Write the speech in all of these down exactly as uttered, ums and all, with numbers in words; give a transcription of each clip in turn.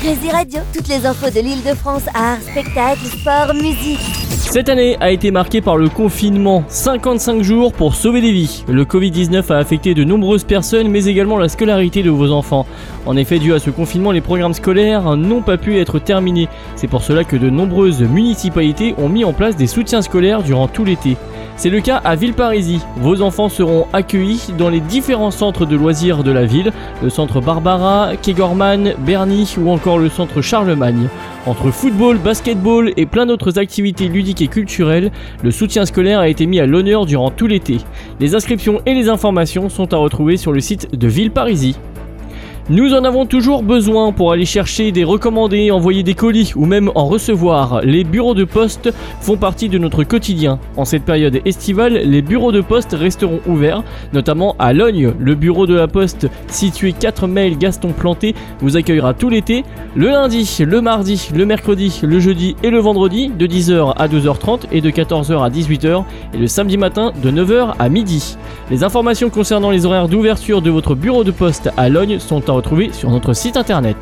Crazy Radio, toutes les infos de l'Île-de-France, art, spectacle, sport, musique. Cette année a été marquée par le confinement, cinquante-cinq jours pour sauver des vies. Le covid dix-neuf a affecté de nombreuses personnes, mais également la scolarité de vos enfants. En effet, dû à ce confinement, les programmes scolaires n'ont pas pu être terminés. C'est pour cela que de nombreuses municipalités ont mis en place des soutiens scolaires durant tout l'été. C'est le cas à Villeparisis. Vos enfants seront accueillis dans les différents centres de loisirs de la ville, le centre Barbara, Kegorman, Berny ou encore le centre Charlemagne. Entre football, basketball et plein d'autres activités ludiques et culturelles, le soutien scolaire a été mis à l'honneur durant tout l'été. Les inscriptions et les informations sont à retrouver sur le site de Villeparisis. Nous en avons toujours besoin pour aller chercher des recommandés, envoyer des colis ou même en recevoir. Les bureaux de poste font partie de notre quotidien. En cette période estivale, les bureaux de poste resteront ouverts, notamment à Logne. Le bureau de la poste, situé quatre mail Gaston Planté, vous accueillera tout l'été, le lundi, le mardi, le mercredi, le jeudi et le vendredi, de dix heures à douze heures trente et de quatorze heures à dix-huit heures, et le samedi matin de neuf heures à midi. Les informations concernant les horaires d'ouverture de votre bureau de poste à Logne sont à retrouver sur notre site internet.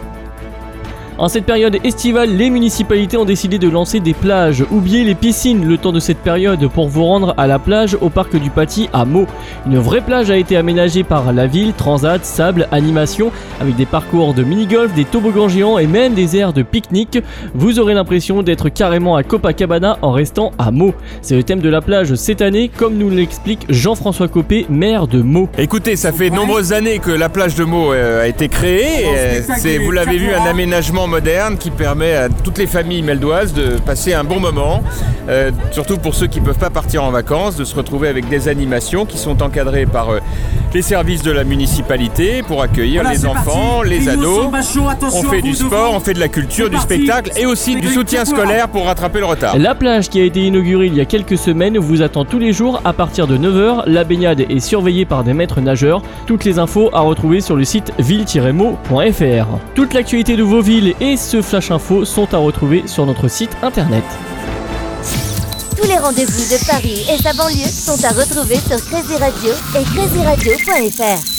En cette période estivale, les municipalités ont décidé de lancer des plages. Oubliez les piscines le temps de cette période pour vous rendre à la plage au parc du Paty à Meaux. Une vraie plage a été aménagée par la ville, transat, sable, animation, avec des parcours de mini-golf, des toboggans géants et même des aires de pique-nique. Vous aurez l'impression d'être carrément à Copacabana en restant à Meaux. C'est le thème de la plage cette année, comme nous l'explique Jean-François Copé, maire de Meaux. Écoutez, ça fait de nombreuses années que la plage de Meaux a été créée. C'est, vous l'avez vu, un aménagement moderne qui permet à toutes les familles meldoises de passer un bon moment, euh, surtout pour ceux qui ne peuvent pas partir en vacances, de se retrouver avec des animations qui sont encadrées par euh, les services de la municipalité pour accueillir voilà, les enfants, parti. les ados. On fait du sport, on fait de la culture, du spectacle et aussi du soutien scolaire pour rattraper le retard. La plage qui a été inaugurée il y a quelques semaines vous attend tous les jours à partir de neuf heures. La baignade est surveillée par des maîtres nageurs. Toutes les infos à retrouver sur le site ville tiret meaux point f r. Toute l'actualité de vos villes et ce flash info sont à retrouver sur notre site internet. Tous les rendez-vous de Paris et sa banlieue sont à retrouver sur Crazy Radio et crazy radio point f r.